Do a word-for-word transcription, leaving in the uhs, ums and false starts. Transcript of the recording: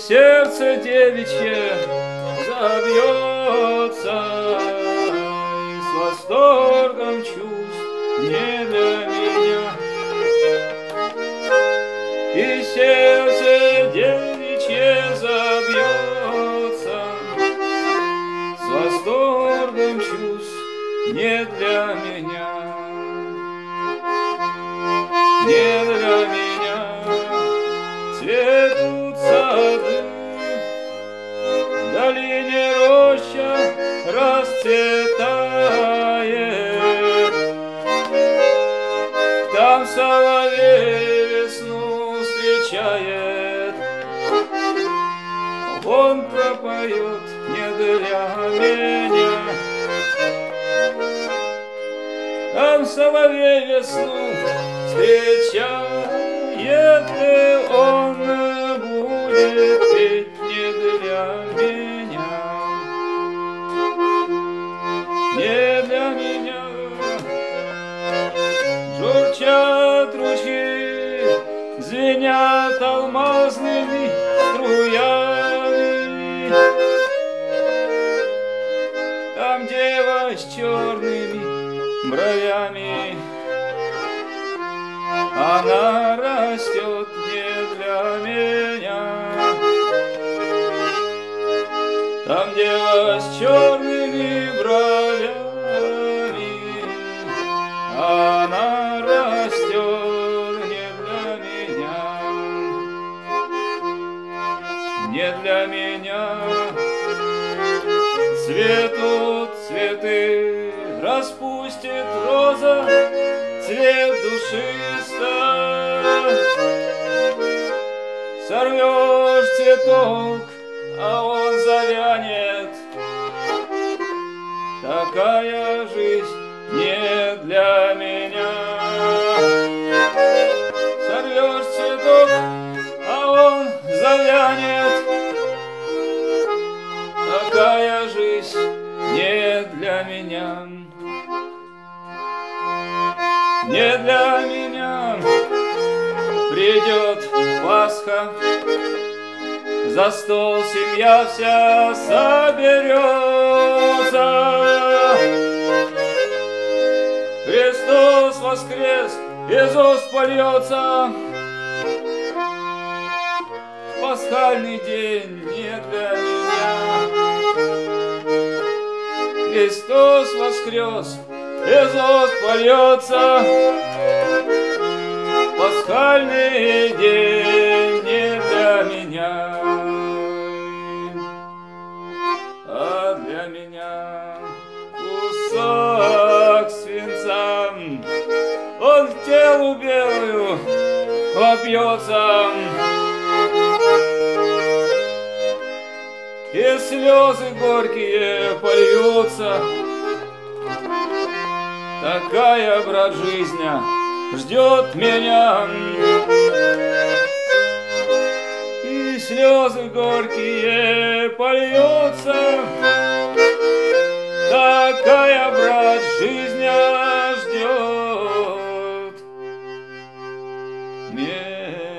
сердце девичье забьется, и с восторгом чувств не для меня. И сердце девичье забьется, с восторгом чувств не для меня. Не для меня цветут сады, в долине роща расцветает. Там соловей весну встречает, он пропоет не для меня. Там соловей весну встречает, и он будет петь не для меня. Не для меня. Журчат ручьи, звенят алмазными струями. Там дева с черными бровями, она растет не для меня. Там дева с черными бровями, она растет не для меня. Не для меня цветут цветы, распустит роза цвет душисто. Сорвешь цветок, а он завянет. Такая жизнь не для меня. Сорвешь цветок, а он завянет. Такая жизнь не для меня. Не для меня. Придет Пасха, за стол семья вся соберется. Христос воскрес, из уст польется. Пасхальный день не для меня. Христос воскрес, из уст польется. Пасхальный день не для меня, а для меня кусок свинца. Он в телу белую вопьется, и слезы горькие польются. Такая, брат, жизнь ждет меня, и слезы горькие польются. Такая, брат, жизнь ждет меня.